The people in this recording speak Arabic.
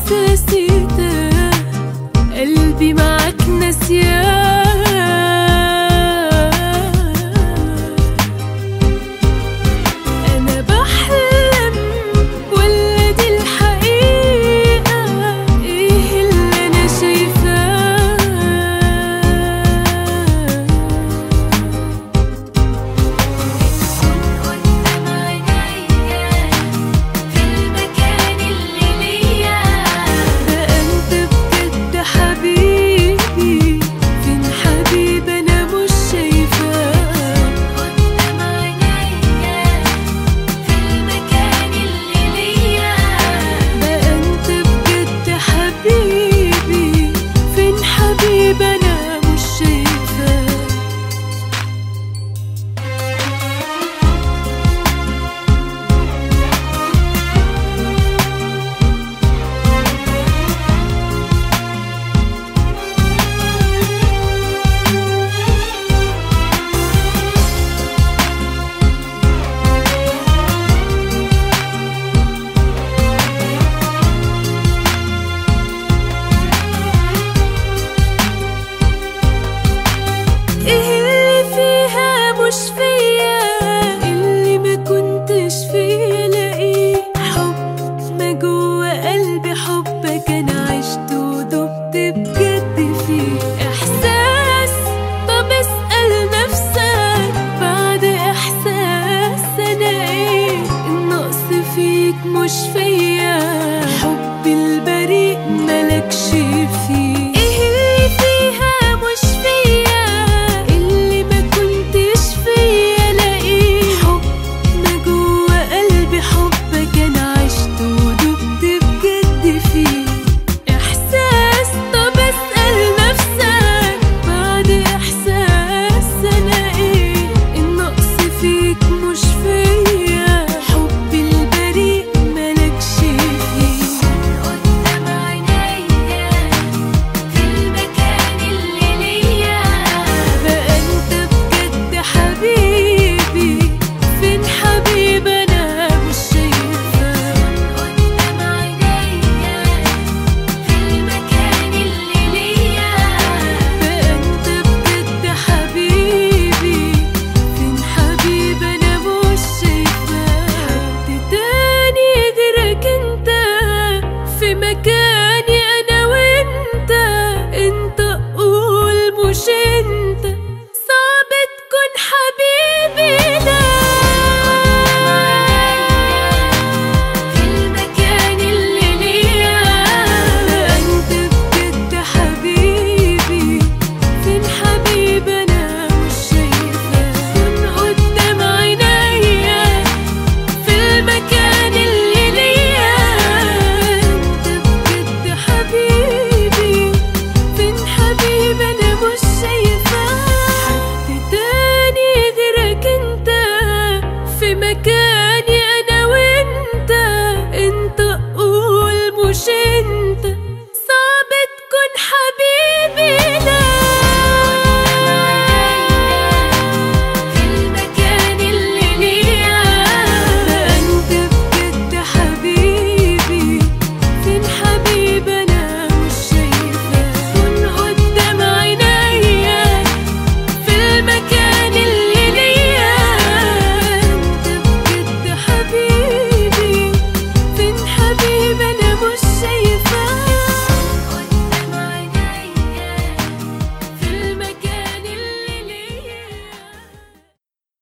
إحساسي ده قلبي معاك ناسياه. أنا بحلم ولا دي الحقيقة؟ إيه اللي أنا شايفاه؟ قدام عينيا في المكان اللي ليا. ده أنت بجد حبيبي، فين حبيب أنا مش شايفاه. قدام عينيا في المكان اللي ليا. ده أنت بجد حبيبي، فين حبيب أنا مش شايفاه. إيه اللي فيها مش فيا، اللي ما كنتش فيا لاقيه؟ حب ما جوا قلبي حبك، أنا عشت ودبت بجد فيه. إحساس، طب اسأل نفسك بعد إحساس أنا إيه؟ النقص فيك مش فيا، حب البريء ملكش فيه. إيه اللي فيها مش فيا، اللي ما كنتش فيا لاقيه؟ حب ما جوا قلبي حبك، أنا عشت ودبت بجد فيه. إحساس، طب اسأل نفسك بعد إحساس أنا إيه؟ النقص فيك مش فيا، حب البريء ملكش فيه. قدام عينيا في المكان اللي ليا. ده أنت بجد حبيبي، فين حبيب أنا مش شايفاه. قدام عينيا في المكان اللي ليا. ده أنت بجد حبيبي، فين حبيب أنا مش شايفاه. حد تاني غيرك أنت في مكاني أنا وأنت. أنت قول مش أنت، صعب تكون حبيبي ده. في المكان اللي ليا. ده أنت بجد حبيبي، فين حبيب أنا مش شايفاه. كن قدام عينيا في المكان اللي ليا. أنت بجد حبيبي، فين حبيب أنا مش شايفاه. حد تاني غيرك أنت في مكاني أنا وأنت. أنت قول مش أنت،